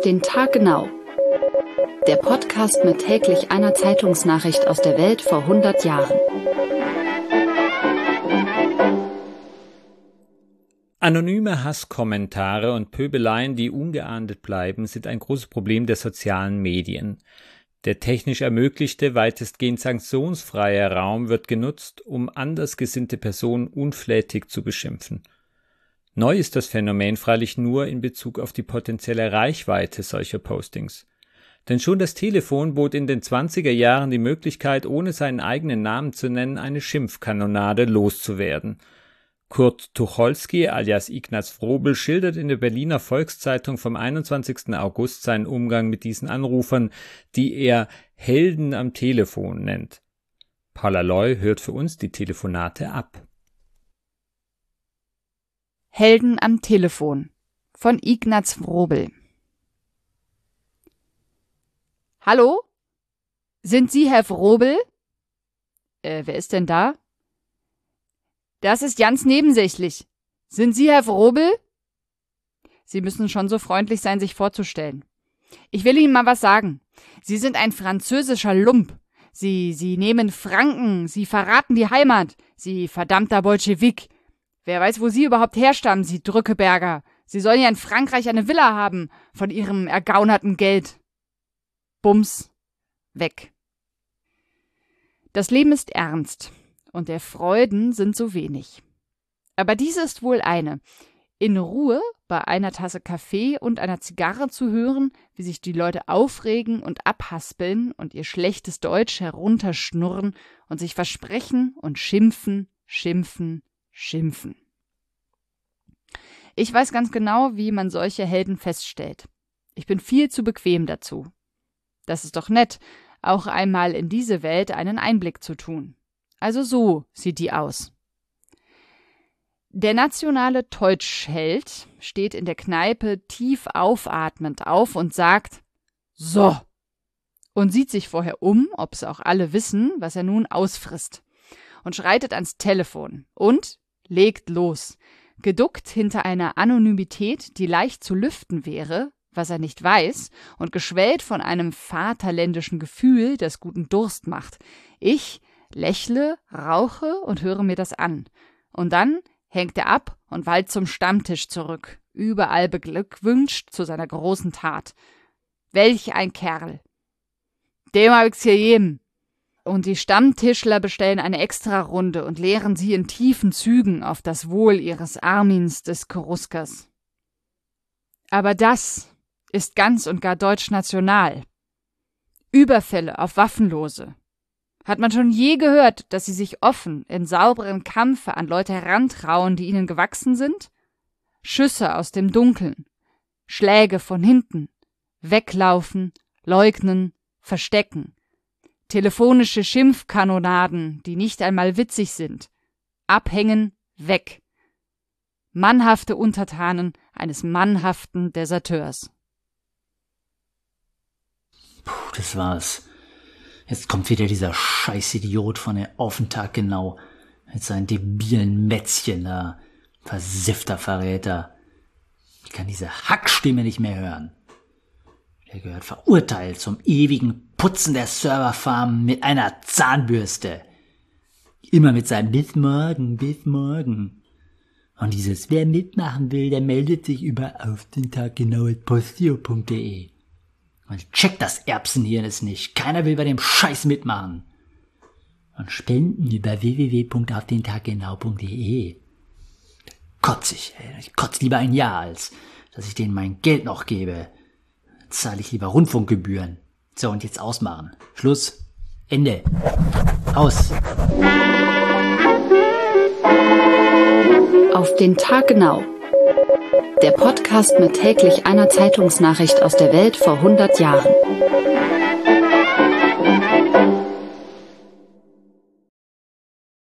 den Tag genau. Der Podcast mit täglich einer Zeitungsnachricht aus der Welt vor 100 Jahren. Anonyme Hasskommentare und Pöbeleien, die ungeahndet bleiben, sind ein großes Problem der sozialen Medien. Der technisch ermöglichte, weitestgehend sanktionsfreie Raum wird genutzt, um andersgesinnte Personen unflätig zu beschimpfen. Neu ist das Phänomen freilich nur in Bezug auf die potenzielle Reichweite solcher Postings. Denn schon das Telefon bot in den 20er Jahren die Möglichkeit, ohne seinen eigenen Namen zu nennen, eine Schimpfkanonade loszuwerden. Kurt Tucholsky alias Ignaz Wrobel schildert in der Berliner Volkszeitung vom 21. August seinen Umgang mit diesen Anrufern, die er Helden am Telefon nennt. Paula Loy hört für uns die Telefonate ab. Helden am Telefon von Ignaz Wrobel. Hallo? Sind Sie Herr Wrobel? Wer ist denn da? Das ist ganz nebensächlich. Sind Sie Herr Wrobel? Sie müssen schon so freundlich sein, sich vorzustellen. Ich will Ihnen mal was sagen. Sie sind ein französischer Lump. Sie nehmen Franken, Sie verraten die Heimat, Sie verdammter Bolschewik. Wer weiß, wo Sie überhaupt herstammen, Sie Drückeberger. Sie sollen ja in Frankreich eine Villa haben, von Ihrem ergaunerten Geld. Bums. Weg. Das Leben ist ernst, und der Freuden sind so wenig. Aber dies ist wohl eine. In Ruhe bei einer Tasse Kaffee und einer Zigarre zu hören, wie sich die Leute aufregen und abhaspeln und ihr schlechtes Deutsch herunterschnurren und sich versprechen und schimpfen. Ich weiß ganz genau, wie man solche Helden feststellt. Ich bin viel zu bequem dazu. Das ist doch nett, auch einmal in diese Welt einen Einblick zu tun. Also so sieht die aus. Der nationale Teutschheld steht in der Kneipe tief aufatmend auf und sagt »So« und sieht sich vorher um, ob es auch alle wissen, was er nun ausfrisst, und schreitet ans Telefon und legt los, geduckt hinter einer Anonymität, die leicht zu lüften wäre, was er nicht weiß, und geschwellt von einem vaterländischen Gefühl, das guten Durst macht. Ich lächle, rauche und höre mir das an. Und dann hängt er ab und wallt zum Stammtisch zurück, überall beglückwünscht zu seiner großen Tat. Welch ein Kerl! Dem hab ich's hier jedem. Und die Stammtischler bestellen eine Extrarunde und leeren sie in tiefen Zügen auf das Wohl ihres Armins des Cheruskas. Aber das ist ganz und gar deutschnational. Überfälle auf Waffenlose. Hat man schon je gehört, dass sie sich offen in sauberen Kampfe an Leute herantrauen, die ihnen gewachsen sind? Schüsse aus dem Dunkeln, Schläge von hinten, weglaufen, leugnen, verstecken, telefonische Schimpfkanonaden, die nicht einmal witzig sind, abhängen, weg. Mannhafte Untertanen eines mannhaften Deserteurs. Puh, das war's. Jetzt kommt wieder dieser Scheißidiot von der Aufentag genau mit seinen debilen Mätzchen da. Versiffter Verräter. Ich kann diese Hackstimme nicht mehr hören. Der gehört verurteilt zum ewigen Putzen der Serverfarmen mit einer Zahnbürste. Immer mit seinem bis morgen. Und dieses, wer mitmachen will, der meldet sich über aufdentaggenau@postio.de. Und checkt das Erbsenhirn es nicht. Keiner will bei dem Scheiß mitmachen. Und spenden über www.aufdentaggenau.de. Ich kotze lieber ein Jahr, als dass ich denen mein Geld noch gebe. Dann zahle ich lieber Rundfunkgebühren. So, und jetzt ausmachen. Schluss. Ende. Aus. Auf den Tag genau. Der Podcast mit täglich einer Zeitungsnachricht aus der Welt vor 100 Jahren.